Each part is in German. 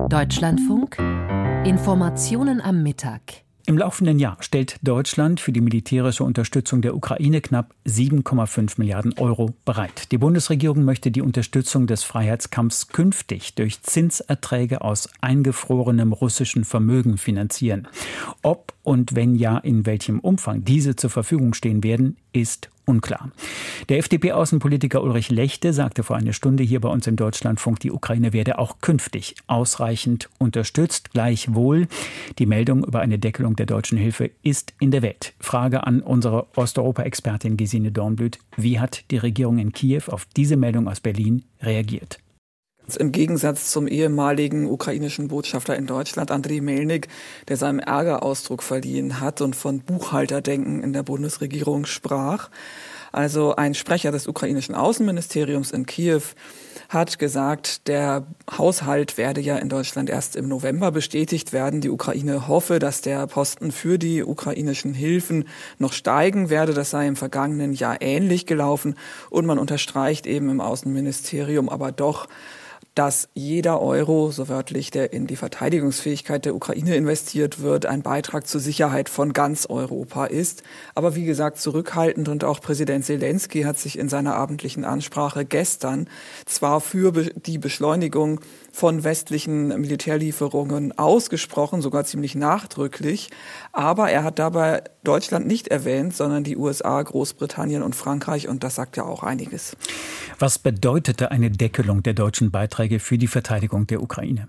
Deutschlandfunk Informationen am Mittag. Im laufenden Jahr stellt Deutschland für die militärische Unterstützung der Ukraine knapp 7,5 Milliarden Euro bereit. Die Bundesregierung möchte die Unterstützung des Freiheitskampfs künftig durch Zinserträge aus eingefrorenem russischen Vermögen finanzieren. Ob und wenn ja, in welchem Umfang diese zur Verfügung stehen werden, ist unklar. Der FDP-Außenpolitiker Ulrich Lechte sagte vor einer Stunde hier bei uns im Deutschlandfunk, die Ukraine werde auch künftig ausreichend unterstützt. Gleichwohl, die Meldung über eine Deckelung der deutschen Hilfe ist in der Welt. Frage an unsere Osteuropa-Expertin Gesine Dornblüt. Wie hat die Regierung in Kiew auf diese Meldung aus Berlin reagiert? Im Gegensatz zum ehemaligen ukrainischen Botschafter in Deutschland, Andriy Melnik, der seinem Ärger Ausdruck verliehen hat und von Buchhalterdenken in der Bundesregierung sprach. Also ein Sprecher des ukrainischen Außenministeriums in Kiew hat gesagt, der Haushalt werde ja in Deutschland erst im November bestätigt werden. Die Ukraine hoffe, dass der Posten für die ukrainischen Hilfen noch steigen werde. Das sei im vergangenen Jahr ähnlich gelaufen. Und man unterstreicht eben im Außenministerium aber doch, dass jeder Euro, so wörtlich, der in die Verteidigungsfähigkeit der Ukraine investiert wird, ein Beitrag zur Sicherheit von ganz Europa ist. Aber wie gesagt, zurückhaltend, und auch Präsident Selenskyj hat sich in seiner abendlichen Ansprache gestern zwar für die Beschleunigung von westlichen Militärlieferungen ausgesprochen, sogar ziemlich nachdrücklich, aber er hat dabei Deutschland nicht erwähnt, sondern die USA, Großbritannien und Frankreich, und das sagt ja auch einiges. Was bedeutete eine Deckelung der deutschen Beiträge für die Verteidigung der Ukraine?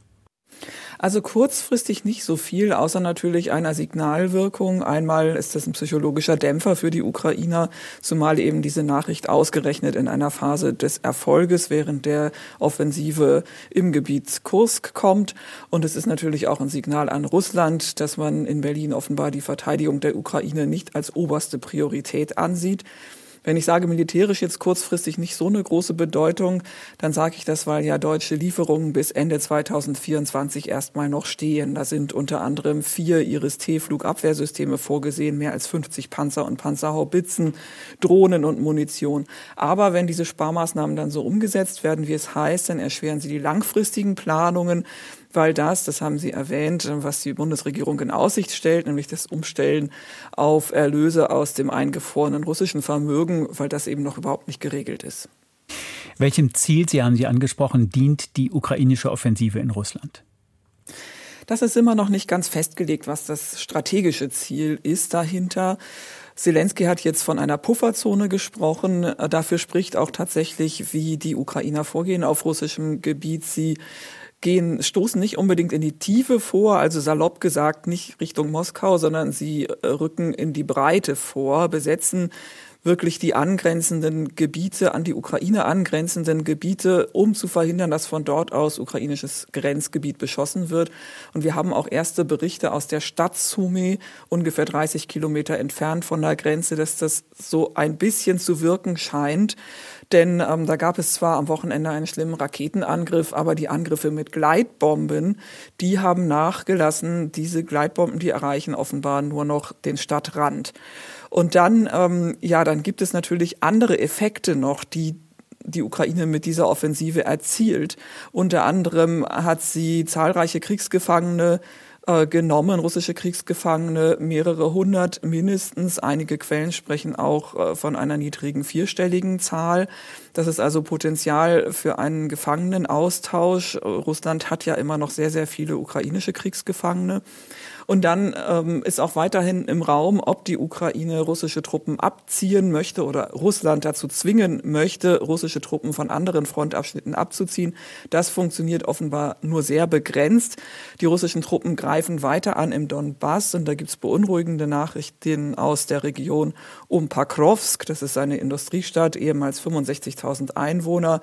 Also kurzfristig nicht so viel, außer natürlich einer Signalwirkung. Einmal ist das ein psychologischer Dämpfer für die Ukrainer, zumal eben diese Nachricht ausgerechnet in einer Phase des Erfolges während der Offensive im Gebiet Kursk kommt. Und es ist natürlich auch ein Signal an Russland, dass man in Berlin offenbar die Verteidigung der Ukraine nicht als oberste Priorität ansieht. Wenn ich sage, militärisch jetzt kurzfristig nicht so eine große Bedeutung, dann sage ich das, weil ja deutsche Lieferungen bis Ende 2024 erstmal noch stehen. Da sind unter anderem 4 Iris-T-Flugabwehrsysteme vorgesehen, mehr als 50 Panzer und Panzerhaubitzen, Drohnen und Munition. Aber wenn diese Sparmaßnahmen dann so umgesetzt werden, wie es heißt, dann erschweren sie die langfristigen Planungen, weil das haben Sie erwähnt, was die Bundesregierung in Aussicht stellt, nämlich das Umstellen auf Erlöse aus dem eingefrorenen russischen Vermögen, weil das eben noch überhaupt nicht geregelt ist. Welchem Ziel, Sie haben sie angesprochen, dient die ukrainische Offensive in Russland? Das ist immer noch nicht ganz festgelegt, was das strategische Ziel ist dahinter. Selenskyj hat jetzt von einer Pufferzone gesprochen. Dafür spricht auch tatsächlich, wie die Ukrainer vorgehen auf russischem Gebiet. Sie stoßen nicht unbedingt in die Tiefe vor, also salopp gesagt nicht Richtung Moskau, sondern sie rücken in die Breite vor, besetzen wirklich die angrenzenden Gebiete, an die Ukraine angrenzenden Gebiete, um zu verhindern, dass von dort aus ukrainisches Grenzgebiet beschossen wird. Und wir haben auch erste Berichte aus der Stadt Sumy, ungefähr 30 Kilometer entfernt von der Grenze, dass das so ein bisschen zu wirken scheint. Denn da gab es zwar am Wochenende einen schlimmen Raketenangriff, aber die Angriffe mit Gleitbomben, die haben nachgelassen. Diese Gleitbomben, die erreichen offenbar nur noch den Stadtrand. Und dann gibt es natürlich andere Effekte noch, die Ukraine mit dieser Offensive erzielt. Unter anderem hat sie zahlreiche Kriegsgefangene genommen, russische Kriegsgefangene, mehrere hundert mindestens. Einige Quellen sprechen auch von einer niedrigen vierstelligen Zahl. Das ist also Potenzial für einen Gefangenenaustausch. Russland hat ja immer noch sehr, sehr viele ukrainische Kriegsgefangene. Und dann ist auch weiterhin im Raum, ob die Ukraine russische Truppen abziehen möchte oder Russland dazu zwingen möchte, russische Truppen von anderen Frontabschnitten abzuziehen. Das funktioniert offenbar nur sehr begrenzt. Die russischen Truppen greifen weiter an im Donbass, und da gibt es beunruhigende Nachrichten aus der Region um Pakrovsk. Das ist eine Industriestadt, ehemals 65.000 Einwohner.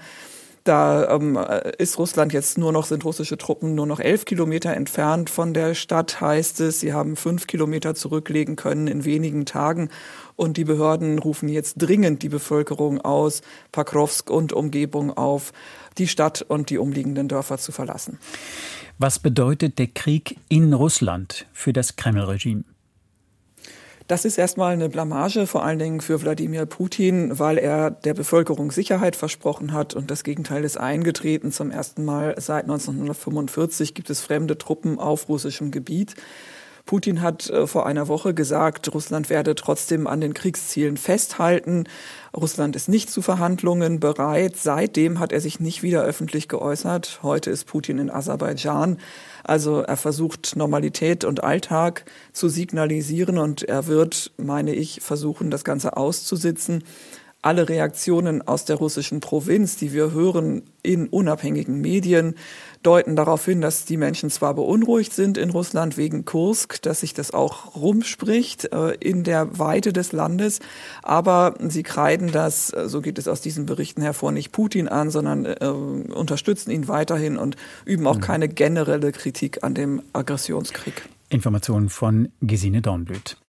Da sind russische Truppen nur noch 11 Kilometer entfernt von der Stadt, heißt es. Sie haben 5 Kilometer zurücklegen können in wenigen Tagen. Und die Behörden rufen jetzt dringend die Bevölkerung aus Pakrovsk und Umgebung auf, die Stadt und die umliegenden Dörfer zu verlassen. Was bedeutet der Krieg in Russland für das Kreml-Regime? Das ist erstmal eine Blamage, vor allen Dingen für Wladimir Putin, weil er der Bevölkerung Sicherheit versprochen hat und das Gegenteil ist eingetreten. Zum ersten Mal seit 1945 gibt es fremde Truppen auf russischem Gebiet. Putin hat vor einer Woche gesagt, Russland werde trotzdem an den Kriegszielen festhalten. Russland ist nicht zu Verhandlungen bereit. Seitdem hat er sich nicht wieder öffentlich geäußert. Heute ist Putin in Aserbaidschan. Also er versucht, Normalität und Alltag zu signalisieren und er wird, meine ich, versuchen, das Ganze auszusitzen. Alle Reaktionen aus der russischen Provinz, die wir hören in unabhängigen Medien, deuten darauf hin, dass die Menschen zwar beunruhigt sind in Russland wegen Kursk, dass sich das auch rumspricht in der Weite des Landes, aber sie kreiden das, so geht es aus diesen Berichten hervor, nicht Putin an, sondern unterstützen ihn weiterhin und üben auch keine generelle Kritik an dem Aggressionskrieg. Informationen von Gesine Dornblüt.